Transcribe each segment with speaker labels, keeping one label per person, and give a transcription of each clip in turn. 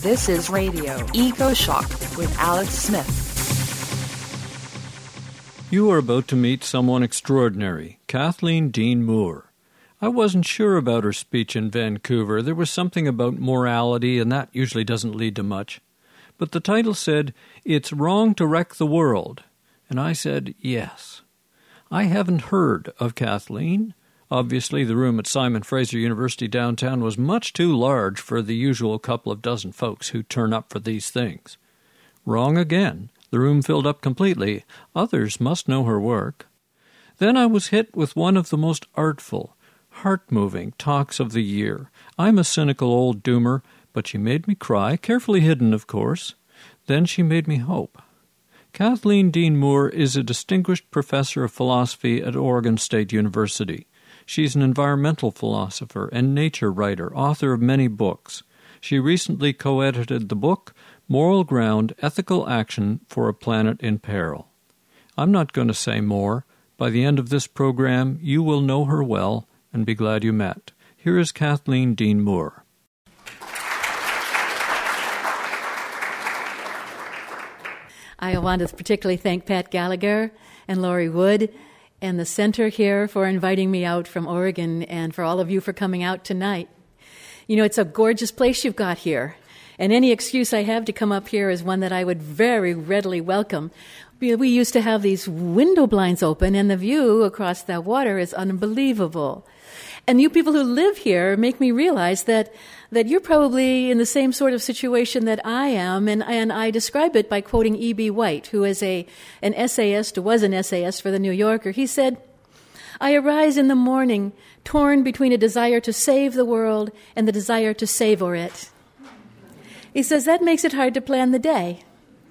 Speaker 1: This is Radio Eco Shock with Alex Smith.
Speaker 2: You are about to meet someone extraordinary, Kathleen Dean Moore. I wasn't sure about her speech in Vancouver. There was something about morality, and that usually doesn't lead to much. But the title said, "It's Wrong to Wreck the World." And I said, yes. I haven't heard of Kathleen. Obviously, the room at Simon Fraser University downtown was much too large for the usual couple of dozen folks who turn up for these things. Wrong again. The room filled up completely. Others must know her work. Then I was hit with one of the most artful, heart-moving talks of the year. I'm a cynical old doomer, but she made me cry, carefully hidden, of course. Then she made me hope. Kathleen Dean Moore is a distinguished professor of philosophy at Oregon State University. She's an environmental philosopher and nature writer, author of many books. She recently co-edited the book, Moral Ground, Ethical Action for a Planet in Peril. I'm not going to say more. By the end of this program, you will know her well and be glad you met. Here is Kathleen Dean Moore.
Speaker 3: I want to particularly thank Pat Gallagher and Laurie Wood and the center here for inviting me out from Oregon and for all of you for coming out tonight. You know, it's a gorgeous place you've got here, and any excuse I have to come up here is one that I would very readily welcome. We used to have these window blinds open, and the view across that water is unbelievable. And you people who live here make me realize that you're probably in the same sort of situation that I am, and I describe it by quoting E.B. White, who is was an essayist for The New Yorker. He said, "I arise in the morning torn between a desire to save the world and the desire to savor it." He says that makes it hard to plan the day.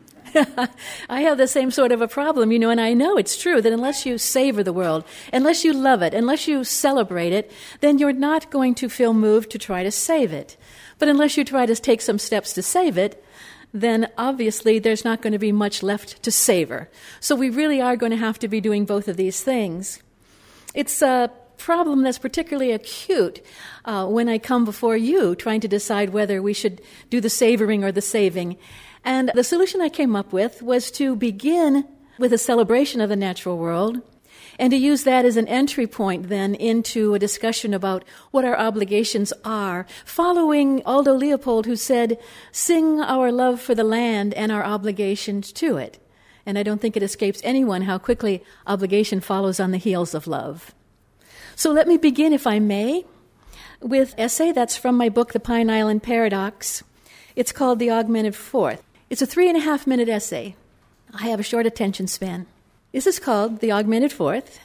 Speaker 3: I have the same sort of a problem, and I know it's true that unless you savor the world, unless you love it, unless you celebrate it, then you're not going to feel moved to try to save it. But unless you try to take some steps to save it, then obviously there's not going to be much left to savor. So we really are going to have to be doing both of these things. It's a problem that's particularly acute when I come before you trying to decide whether we should do the savoring or the saving. And the solution I came up with was to begin with a celebration of the natural world and to use that as an entry point then into a discussion about what our obligations are, following Aldo Leopold, who said, "Sing our love for the land and our obligations to it." And I don't think it escapes anyone how quickly obligation follows on the heels of love. So let me begin, if I may, with an essay that's from my book, The Pine Island Paradox. It's called The Augmented Fourth. It's a 3.5-minute essay. I have a short attention span. This is called The Augmented Fourth.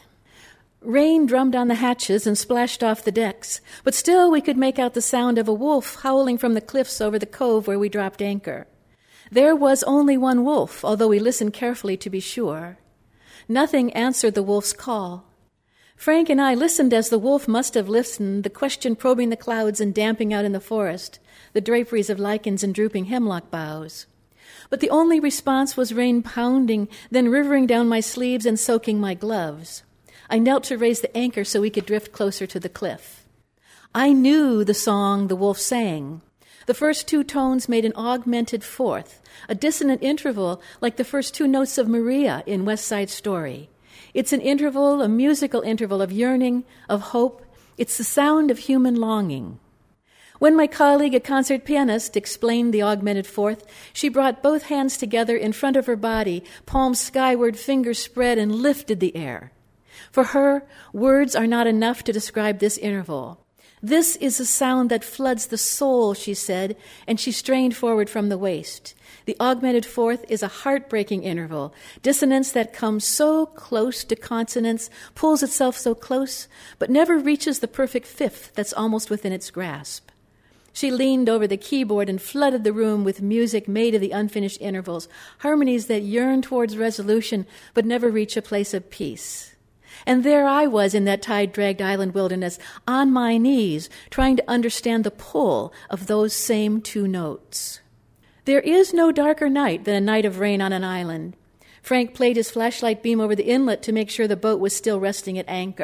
Speaker 3: Rain drummed on the hatches and splashed off the decks, but still we could make out the sound of a wolf howling from the cliffs over the cove where we dropped anchor. There was only one wolf, although we listened carefully to be sure. Nothing answered the wolf's call. Frank and I listened as the wolf must have listened, the question probing the clouds and damping out in the forest, the draperies of lichens and drooping hemlock boughs. But the only response was rain pounding, then rivering down my sleeves and soaking my gloves. I knelt to raise the anchor so we could drift closer to the cliff. I knew the song the wolf sang. The first two tones made an augmented fourth, a dissonant interval like the first two notes of Maria in West Side Story. It's an interval, a musical interval of yearning, of hope. It's the sound of human longing. When my colleague, a concert pianist, explained the augmented fourth, she brought both hands together in front of her body, palms skyward, fingers spread, and lifted the air. For her, words are not enough to describe this interval. This is a sound that floods the soul, she said, and she strained forward from the waist. The augmented fourth is a heartbreaking interval, dissonance that comes so close to consonance, pulls itself so close, but never reaches the perfect fifth that's almost within its grasp. She leaned over the keyboard and flooded the room with music made of the unfinished intervals, harmonies that yearn towards resolution but never reach a place of peace. And there I was in that tide-dragged island wilderness, on my knees, trying to understand the pull of those same two notes. There is no darker night than a night of rain on an island. Frank played his flashlight beam over the inlet to make sure the boat was still resting at anchor.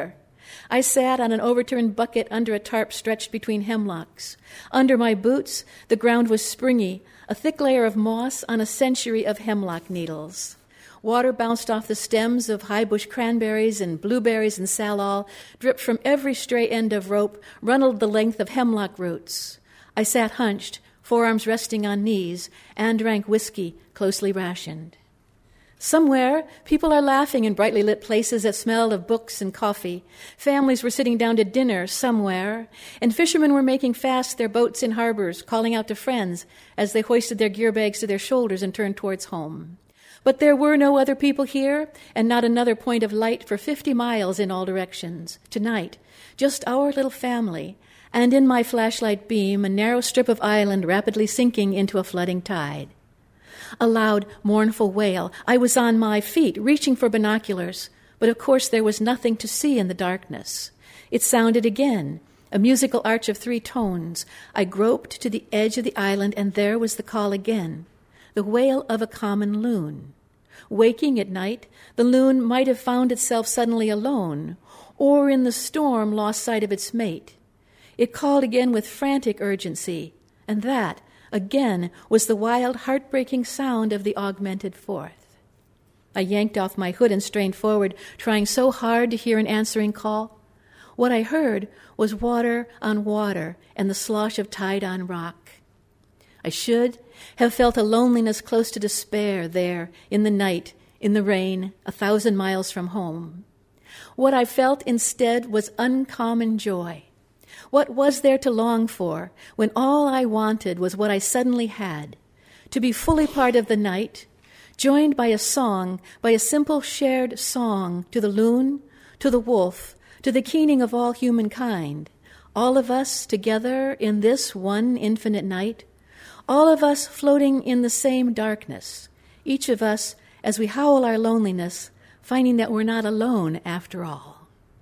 Speaker 3: I sat on an overturned bucket under a tarp stretched between hemlocks. Under my boots, the ground was springy, a thick layer of moss on a century of hemlock needles. Water bounced off the stems of high bush cranberries and blueberries and salal, dripped from every stray end of rope, runneled the length of hemlock roots. I sat hunched, forearms resting on knees, and drank whiskey, closely rationed. Somewhere, people are laughing in brightly lit places that smelled of books and coffee. Families were sitting down to dinner somewhere, and fishermen were making fast their boats in harbors, calling out to friends as they hoisted their gear bags to their shoulders and turned towards home. But there were no other people here, and not another point of light for 50 miles in all directions. Tonight, just our little family, and in my flashlight beam, a narrow strip of island rapidly sinking into a flooding tide. A loud, mournful wail. I was on my feet, reaching for binoculars, but of course there was nothing to see in the darkness. It sounded again, a musical arch of 3 tones. I groped to the edge of the island, and there was the call again, the wail of a common loon. Waking at night, the loon might have found itself suddenly alone, or in the storm lost sight of its mate. It called again with frantic urgency, and that, again, was the wild, heartbreaking sound of the augmented fourth. I yanked off my hood and strained forward, trying so hard to hear an answering call. What I heard was water on water and the slosh of tide on rock. I should have felt a loneliness close to despair there, in the night, in the rain, 1,000 miles from home. What I felt instead was uncommon joy. What was there to long for when all I wanted was what I suddenly had, to be fully part of the night, joined by a song, by a simple shared song to the loon, to the wolf, to the keening of all humankind, all of us together in this one infinite night, all of us floating in the same darkness, each of us, as we howl our loneliness, finding that we're not alone after all.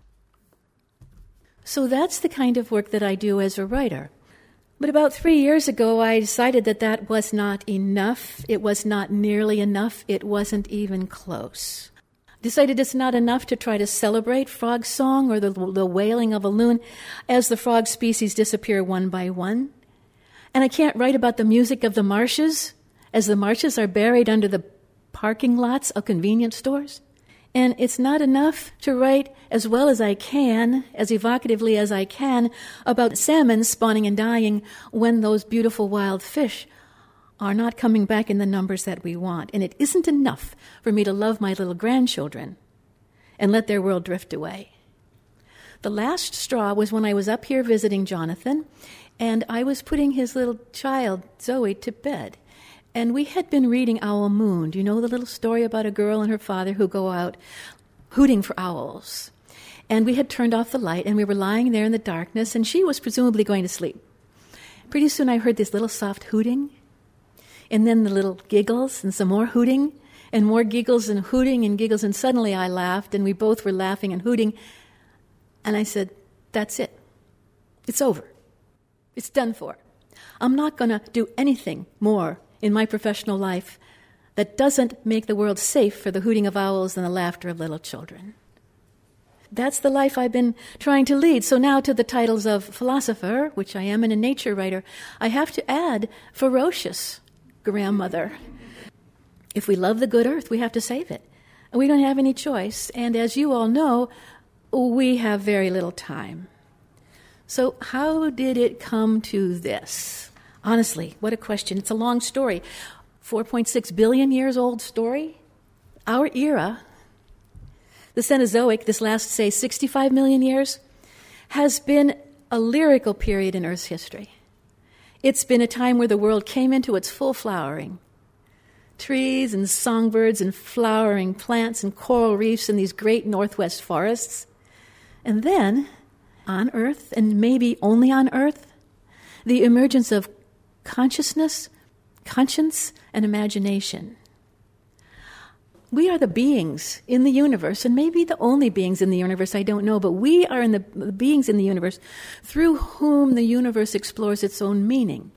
Speaker 3: So that's the kind of work that I do as a writer. But about 3 years ago, I decided that that was not enough. It was not nearly enough. It wasn't even close. Decided it's not enough to try to celebrate frog song or the wailing of a loon as the frog species disappear one by one. And I can't write about the music of the marshes as the marshes are buried under the parking lots of convenience stores. And it's not enough to write as well as I can, as evocatively as I can, about salmon spawning and dying when those beautiful wild fish are not coming back in the numbers that we want. And it isn't enough for me to love my little grandchildren and let their world drift away. The last straw was when I was up here visiting Jonathan, and I was putting his little child, Zoe, to bed. And we had been reading Owl Moon. Do you know the little story about a girl and her father who go out hooting for owls? And we had turned off the light, and we were lying there in the darkness, and she was presumably going to sleep. Pretty soon I heard this little soft hooting, and then the little giggles, and some more hooting, and more giggles and hooting and giggles, and suddenly I laughed, and we both were laughing and hooting. And I said, that's it. It's over. It's done for. I'm not going to do anything more in my professional life that doesn't make the world safe for the hooting of owls and the laughter of little children. That's the life I've been trying to lead. So now to the titles of philosopher, which I am, and a nature writer, I have to add ferocious grandmother. If we love the good earth, we have to save it. And we don't have any choice. And as you all know, we have very little time. So how did it come to this? Honestly, what a question. It's a long story. 4.6 billion years old story. Our era, the Cenozoic, this last, say, 65 million years, has been a lyrical period in Earth's history. It's been a time where the world came into its full flowering. Trees and songbirds and flowering plants and coral reefs and these great northwest forests. And then, on Earth, and maybe only on Earth, the emergence of consciousness, conscience, and imagination. We are the beings in the universe, and maybe the only beings in the universe, I don't know, but we are the beings in the universe through whom the universe explores its own meaning.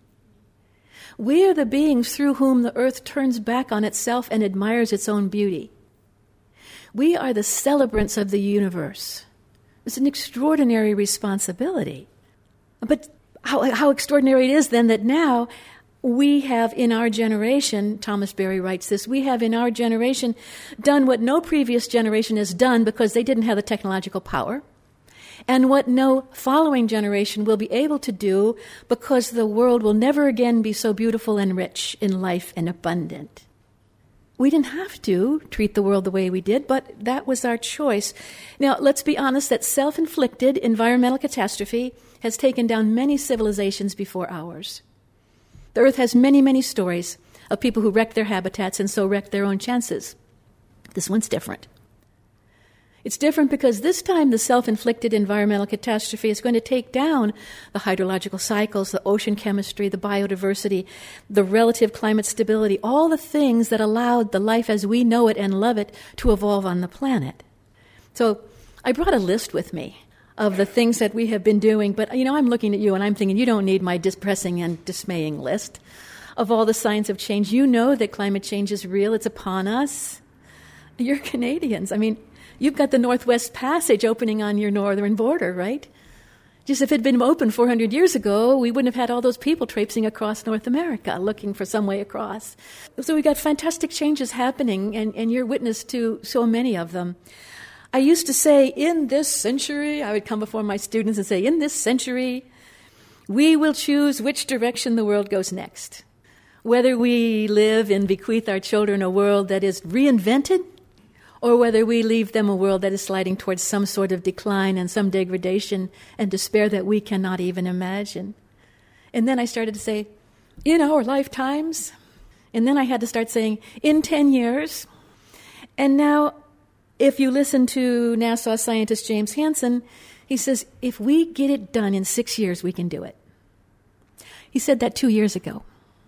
Speaker 3: We are the beings through whom the earth turns back on itself and admires its own beauty. We are the celebrants of the universe, It's an extraordinary responsibility. But how extraordinary it is then that now we have in our generation, Thomas Berry writes this, we have in our generation done what no previous generation has done because they didn't have the technological power, and what no following generation will be able to do because the world will never again be so beautiful and rich in life and abundant. We didn't have to treat the world the way we did, but that was our choice. Now, let's be honest that self-inflicted environmental catastrophe has taken down many civilizations before ours. The earth has many, many stories of people who wrecked their habitats and so wrecked their own chances. This one's different. It's different because this time the self-inflicted environmental catastrophe is going to take down the hydrological cycles, the ocean chemistry, the biodiversity, the relative climate stability, all the things that allowed the life as we know it and love it to evolve on the planet. So I brought a list with me of the things that we have been doing, but I'm looking at you and I'm thinking you don't need my depressing and dismaying list of all the signs of change. You know that climate change is real, it's upon us. You're Canadians. You've got the Northwest Passage opening on your northern border, right? Just if it had been open 400 years ago, we wouldn't have had all those people traipsing across North America looking for some way across. So we got fantastic changes happening, and you're witness to so many of them. I used to say, in this century, I would come before my students and say, in this century, we will choose which direction the world goes next. Whether we live and bequeath our children a world that is reinvented, or whether we leave them a world that is sliding towards some sort of decline and some degradation and despair that we cannot even imagine. And then I started to say, in our lifetimes. And then I had to start saying, in 10 years. And now, if you listen to NASA scientist James Hansen, he says, if we get it done in 6 years, we can do it. He said that 2 years ago.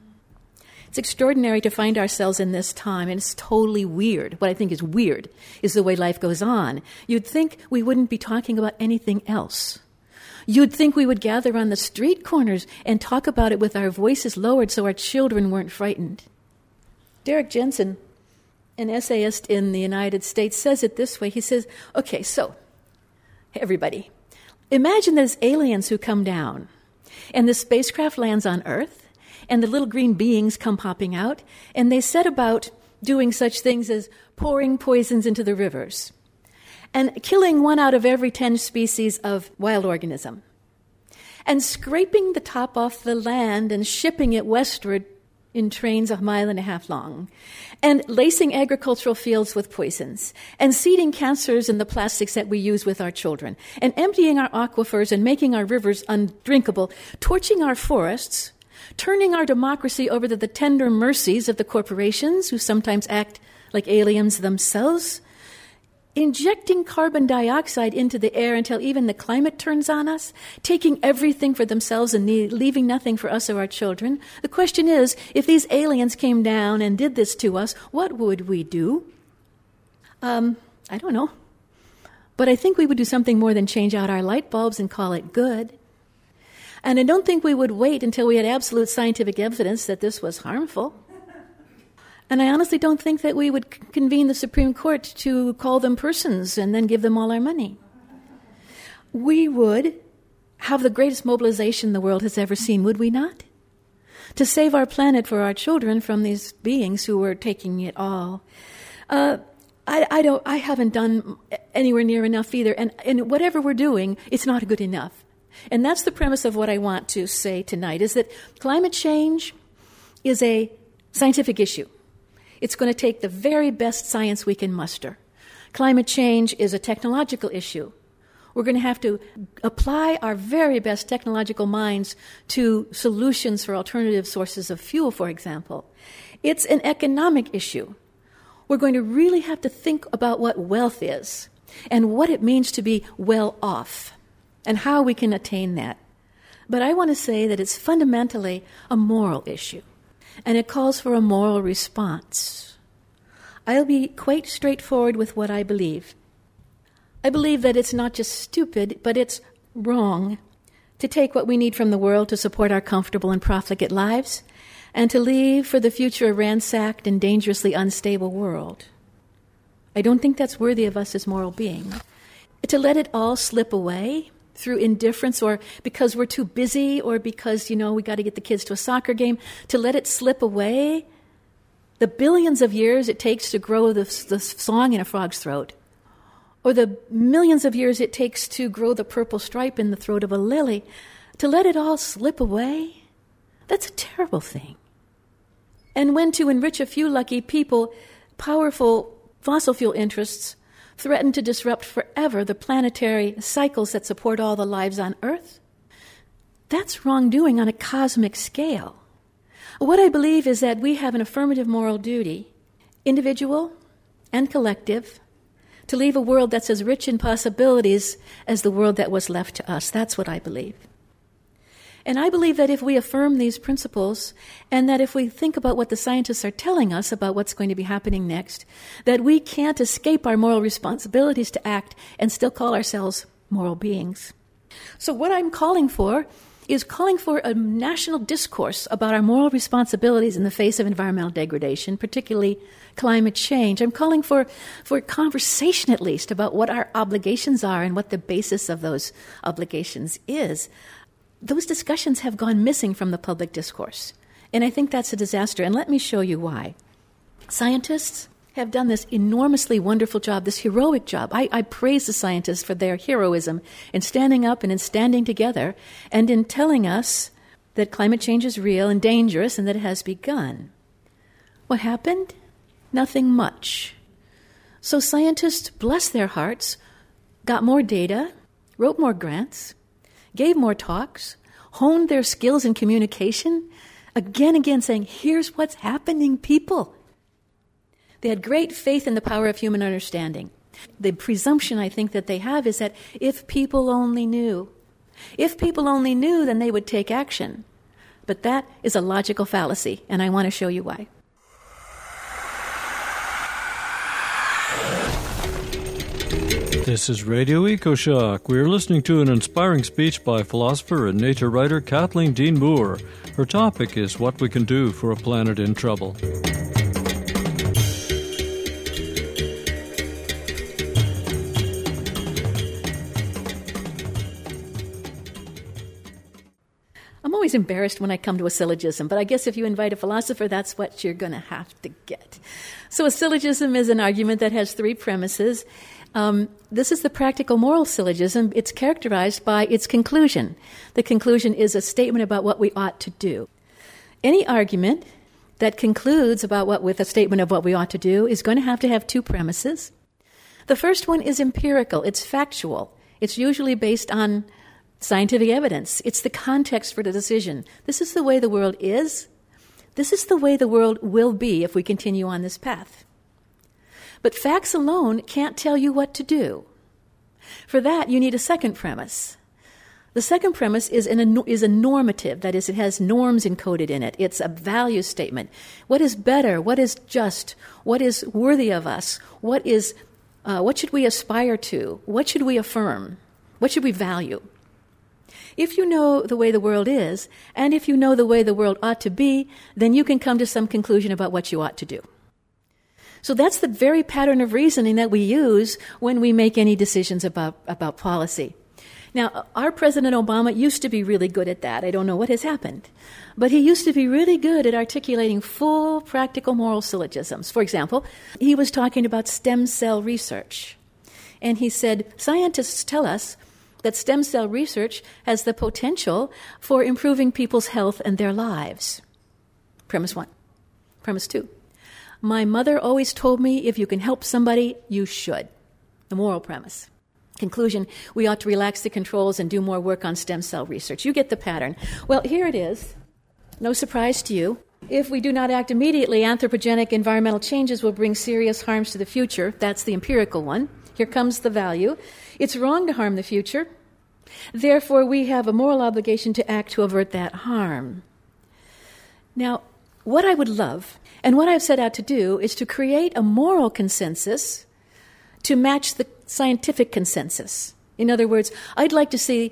Speaker 3: It's extraordinary to find ourselves in this time, and it's totally weird. What I think is weird is the way life goes on. You'd think we wouldn't be talking about anything else. You'd think we would gather on the street corners and talk about it with our voices lowered so our children weren't frightened. Derek Jensen, an essayist in the United States, says it this way. He says, okay, so, everybody, imagine there's aliens who come down, and the spacecraft lands on Earth, and the little green beings come popping out, and they set about doing such things as pouring poisons into the rivers and killing 1 out of every 10 species of wild organism and scraping the top off the land and shipping it westward in trains 1.5 miles long, and lacing agricultural fields with poisons, and seeding cancers in the plastics that we use with our children, and emptying our aquifers and making our rivers undrinkable, torching our forests, turning our democracy over to the tender mercies of the corporations who sometimes act like aliens themselves, injecting carbon dioxide into the air until even the climate turns on us, taking everything for themselves and leaving nothing for us or our children. The question is, if these aliens came down and did this to us, what would we do? I don't know. But I think we would do something more than change out our light bulbs and call it good. And I don't think we would wait until we had absolute scientific evidence that this was harmful. And I honestly don't think that we would convene the Supreme Court to call them persons and then give them all our money. We would have the greatest mobilization the world has ever seen, would we not? To save our planet for our children from these beings who were taking it all. I haven't done anywhere near enough either. And whatever we're doing, it's not good enough. And that's the premise of what I want to say tonight, is that climate change is a scientific issue. It's going to take the very best science we can muster. Climate change is a technological issue. We're going to have to apply our very best technological minds to solutions for alternative sources of fuel, for example. It's an economic issue. We're going to really have to think about what wealth is and what it means to be well off, and how we can attain that. But I want to say that it's fundamentally a moral issue, and it calls for a moral response. I'll be quite straightforward with what I believe. I believe that it's not just stupid, but it's wrong to take what we need from the world to support our comfortable and profligate lives, and to leave for the future a ransacked and dangerously unstable world. I don't think that's worthy of us as moral beings. to let it all slip away through indifference, or because we're too busy, or because, we got to get the kids to a soccer game, to let it slip away the billions of years it takes to grow the song in a frog's throat, or the millions of years it takes to grow the purple stripe in the throat of a lily, to let it all slip away, that's a terrible thing. And when to enrich a few lucky people, powerful fossil fuel interests threaten to disrupt forever the planetary cycles that support all the lives on Earth, that's wrongdoing on a cosmic scale. What I believe is that we have an affirmative moral duty, individual and collective, to leave a world that's as rich in possibilities as the world that was left to us. That's what I believe. And I believe that if we affirm these principles, and that if we think about what the scientists are telling us about what's going to be happening next, that we can't escape our moral responsibilities to act and still call ourselves moral beings. So what I'm calling for is calling for a national discourse about our moral responsibilities in the face of environmental degradation, particularly climate change. I'm calling for conversation, at least, about what our obligations are and what the basis of those obligations is. Those discussions have gone missing from the public discourse, and I think that's a disaster, and let me show you why. Scientists have done this enormously wonderful job, this heroic job. I praise the scientists for their heroism in standing up and in standing together and in telling us that climate change is real and dangerous and that it has begun. What happened? Nothing much. So scientists, bless their hearts, got more data, wrote more grants, gave more talks, honed their skills in communication, again saying, here's what's happening, people. They had great faith in the power of human understanding. The presumption I think that they have is that if people only knew, then they would take action. But that is a logical fallacy, and I want to show you why.
Speaker 2: This is Radio EcoShock. We are listening to an inspiring speech by philosopher and nature writer Kathleen Dean Moore. Her topic is what we can do for a planet in trouble.
Speaker 3: I'm always embarrassed when I come to a syllogism, but I guess if you invite a philosopher, that's what you're going to have to get. So a syllogism is an argument that has three premises. This is the practical moral syllogism. It's characterized by its conclusion. The conclusion is a statement about what we ought to do. Any argument that concludes with a statement of what we ought to do is going to have two premises. The first one is empirical. It's factual. It's usually based on scientific evidence. It's the context for the decision. This is the way the world is. This is the way the world will be if we continue on this path. But facts alone can't tell you what to do. For that, you need a second premise. The second premise is a normative. That is, it has norms encoded in it. It's a value statement. What is better? What is just? What is worthy of us? What should we aspire to? What should we affirm? What should we value? If you know the way the world is, and if you know the way the world ought to be, then you can come to some conclusion about what you ought to do. So that's the very pattern of reasoning that we use when we make any decisions about policy. Now, our President Obama used to be really good at that. I don't know what has happened. But he used to be really good at articulating full, practical moral syllogisms. For example, he was talking about stem cell research. And he said, scientists tell us that stem cell research has the potential for improving people's health and their lives. Premise one. Premise two. My mother always told me if you can help somebody, you should. The moral premise. Conclusion, we ought to relax the controls and do more work on stem cell research. You get the pattern. Well, here it is. No surprise to you. If we do not act immediately, anthropogenic environmental changes will bring serious harms to the future. That's the empirical one. Here comes the value. It's wrong to harm the future. Therefore, we have a moral obligation to act to avert that harm. Now, what I would love, and what I've set out to do, is to create a moral consensus to match the scientific consensus. In other words, I'd like to see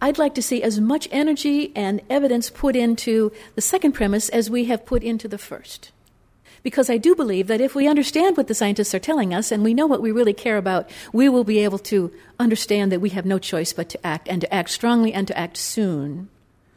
Speaker 3: as much energy and evidence put into the second premise as we have put into the first. Because I do believe that if we understand what the scientists are telling us and we know what we really care about, we will be able to understand that we have no choice but to act, and to act strongly and to act soon.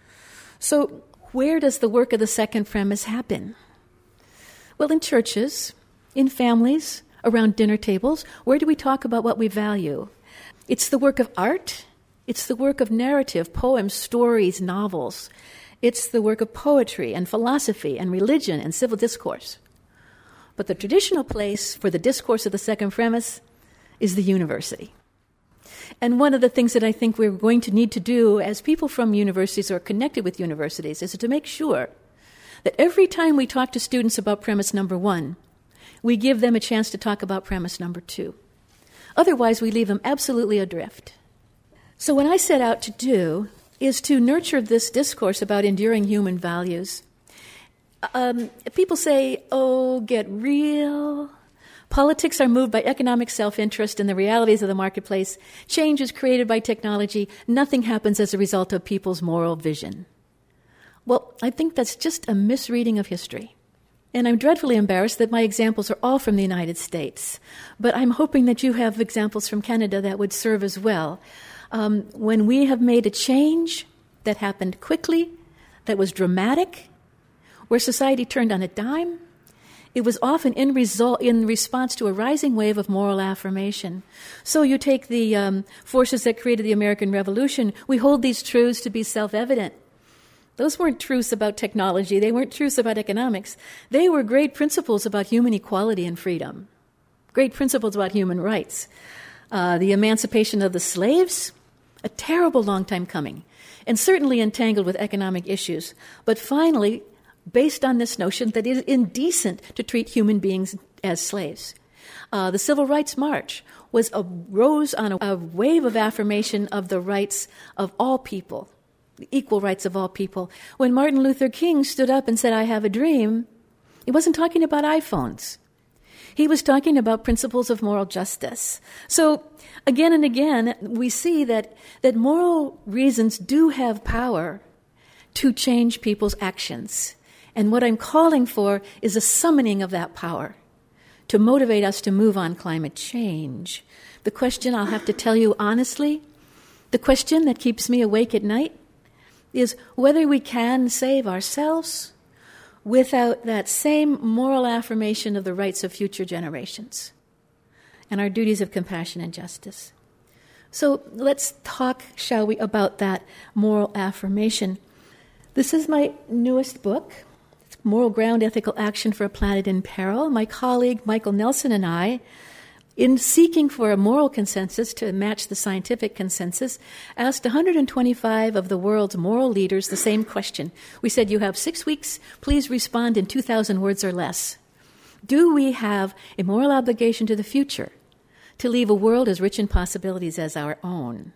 Speaker 3: So where does the work of the second premise happen? Well, in churches, in families, around dinner tables. Where do we talk about what we value? It's the work of art. It's the work of narrative, poems, stories, novels. It's the work of poetry and philosophy and religion and civil discourse. But the traditional place for the discourse of the second premise is the university. And one of the things that I think we're going to need to do as people from universities or connected with universities is to make sure that every time we talk to students about premise number 1, we give them a chance to talk about premise number 2. Otherwise, we leave them absolutely adrift. So what I set out to do is to nurture this discourse about enduring human values. People say, oh, get real. Politics are moved by economic self-interest and the realities of the marketplace. Change is created by technology. Nothing happens as a result of people's moral vision. Well, I think that's just a misreading of history. And I'm dreadfully embarrassed that my examples are all from the United States. But I'm hoping that you have examples from Canada that would serve as well. When we have made a change that happened quickly, that was dramatic, where society turned on a dime, it was often in response to a rising wave of moral affirmation. So you take the forces that created the American Revolution, we hold these truths to be self-evident. Those weren't truths about technology. They weren't truths about economics. They were great principles about human equality and freedom, great principles about human rights. The emancipation of the slaves, a terrible long time coming, and certainly entangled with economic issues, but finally based on this notion that it is indecent to treat human beings as slaves. The Civil Rights March rose on a wave of affirmation of the rights of all people, the equal rights of all people. When Martin Luther King stood up and said, I have a dream, he wasn't talking about iPhones. He was talking about principles of moral justice. So again and again, we see that moral reasons do have power to change people's actions. And what I'm calling for is a summoning of that power to motivate us to move on climate change. The question, I'll have to tell you honestly, the question that keeps me awake at night is whether we can save ourselves without that same moral affirmation of the rights of future generations and our duties of compassion and justice. So let's talk, shall we, about that moral affirmation. This is my newest book, Moral Ground, Ethical Action for a Planet in Peril. My colleague Michael Nelson and I, in seeking for a moral consensus to match the scientific consensus, asked 125 of the world's moral leaders the same question. We said, you have 6 weeks, please respond in 2,000 words or less. Do we have a moral obligation to the future to leave a world as rich in possibilities as our own?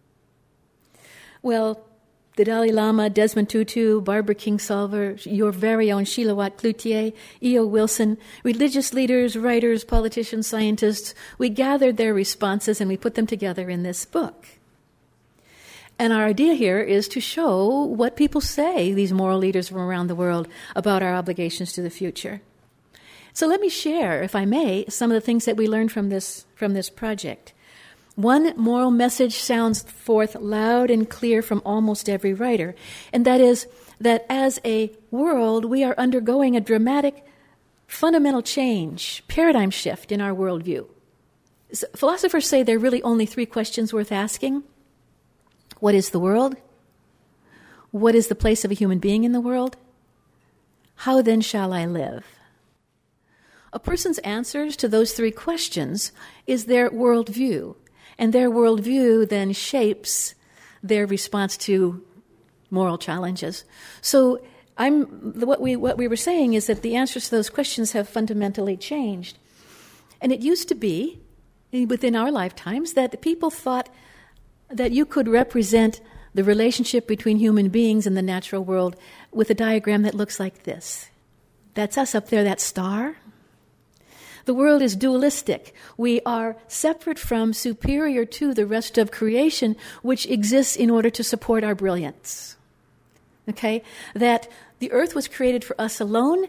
Speaker 3: Well, the Dalai Lama, Desmond Tutu, Barbara Kingsolver, your very own Sheila Watt-Cloutier, E.O. Wilson, religious leaders, writers, politicians, scientists, we gathered their responses and we put them together in this book. And our idea here is to show what people say, these moral leaders from around the world, about our obligations to the future. So let me share, if I may, some of the things that we learned from this project. One moral message sounds forth loud and clear from almost every writer, and that is that as a world, we are undergoing a dramatic, fundamental change, paradigm shift in our worldview. So philosophers say there are really only 3 questions worth asking. What is the world? What is the place of a human being in the world? How then shall I live? A person's answers to those 3 questions is their worldview. And their worldview then shapes their response to moral challenges. So what we were saying is that the answers to those questions have fundamentally changed. And it used to be, within our lifetimes, that people thought that you could represent the relationship between human beings and the natural world with a diagram that looks like this. That's us up there, that star. The world is dualistic. We are separate from, superior to the rest of creation, which exists in order to support our brilliance. Okay? That the earth was created for us alone,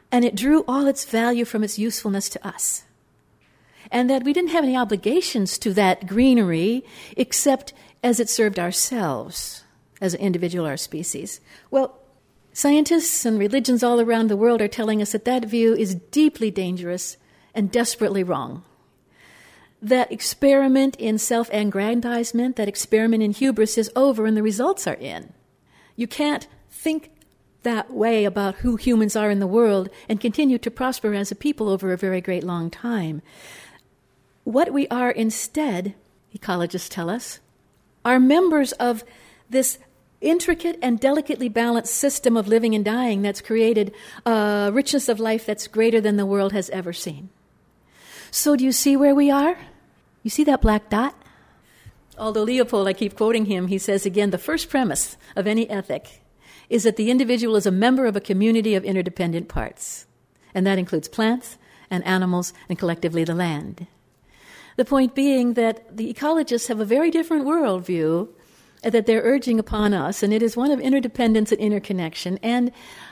Speaker 3: and it drew all its value from its usefulness to us. And that we didn't have any obligations to that greenery except as it served ourselves as an individual or species. Well, scientists and religions all around the world are telling us that that view is deeply dangerous and desperately wrong. That experiment in self-aggrandizement, that experiment in hubris is over and the results are in. You can't think that way about who humans are in the world and continue to prosper as a people over a very great long time. What we are instead, ecologists tell us, are members of this intricate and delicately balanced system of living and dying that's created a richness of life that's greater than the world has ever seen. So do you see where we are? You see that black dot? Aldo Leopold, I keep quoting him, he says again, the first premise of any ethic is that the individual is a member of a community of interdependent parts. And that includes plants and animals and collectively the land. The point being that the ecologists have a very different worldview that they're urging upon us, and it is one of interdependence and interconnection and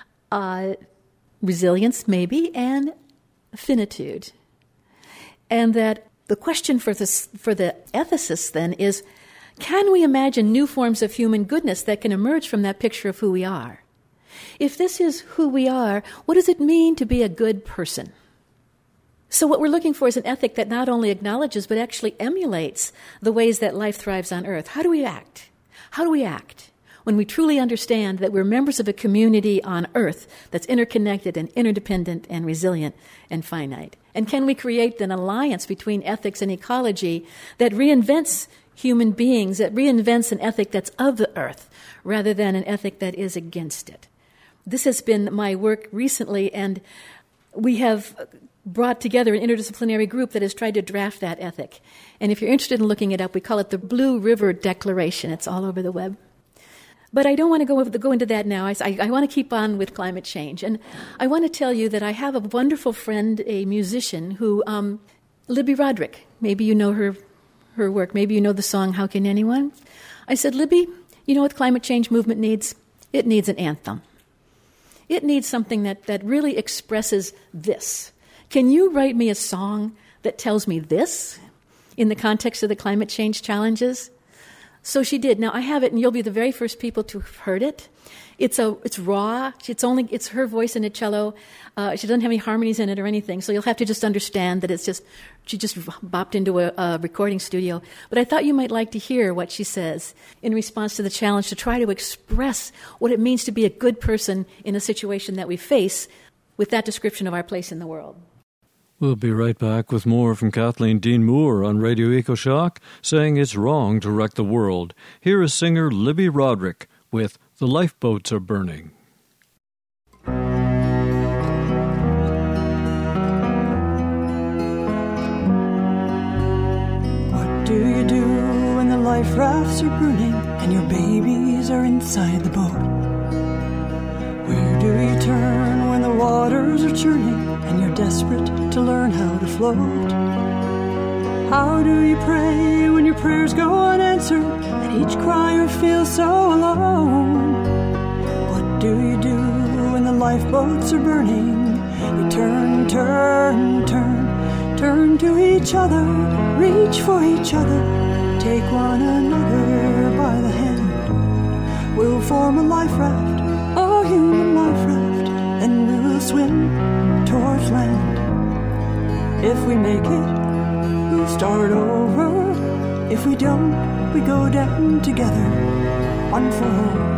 Speaker 3: resilience, maybe, and finitude. And that the question for the ethicists, then, is, can we imagine new forms of human goodness that can emerge from that picture of who we are? If this is who we are, what does it mean to be a good person? So what we're looking for is an ethic that not only acknowledges but actually emulates the ways that life thrives on Earth. How do we act? How do we act when we truly understand that we're members of a community on Earth that's interconnected and interdependent and resilient and finite? And can we create an alliance between ethics and ecology that reinvents human beings, that reinvents an ethic that's of the Earth rather than an ethic that is against it? This has been my work recently, and we have brought together an interdisciplinary group that has tried to draft that ethic. And if you're interested in looking it up, we call it the Blue River Declaration. It's all over the web. But I don't want to go into that now. I want to keep on with climate change. And I want to tell you that I have a wonderful friend, a musician, who, Libby Roderick. Maybe you know her work. Maybe you know the song, How Can Anyone? I said, Libby, you know what the climate change movement needs? It needs an anthem. It needs something that really expresses this. Can you write me a song that tells me this in the context of the climate change challenges? So she did. Now I have it, and you'll be the very first people to have heard it. It's raw. It's her voice and a cello. She doesn't have any harmonies in it or anything. So you'll have to just understand that she just bopped into a recording studio. But I thought you might like to hear what she says in response to the challenge to try to express what it means to be a good person in a situation that we face with that description of our place in the world.
Speaker 2: We'll be right back with more from Kathleen Dean Moore on Radio EcoShock, saying it's wrong to wreck the world. Here is singer Libby Roderick with The Lifeboats Are Burning.
Speaker 4: What do you do when the life rafts are burning and your babies are inside the boat? Where do you turn when the waters are churning and you're desperate to learn how to float? How do you pray when your prayers go unanswered and each crier feels so alone? What do you do when the lifeboats are burning? You turn, turn, turn, turn to each other, reach for each other, take one another by the hand. We'll form a life raft, a human life raft, and we will swim towards land. If we make it, we'll start over. If we don't, we go down together, one for all.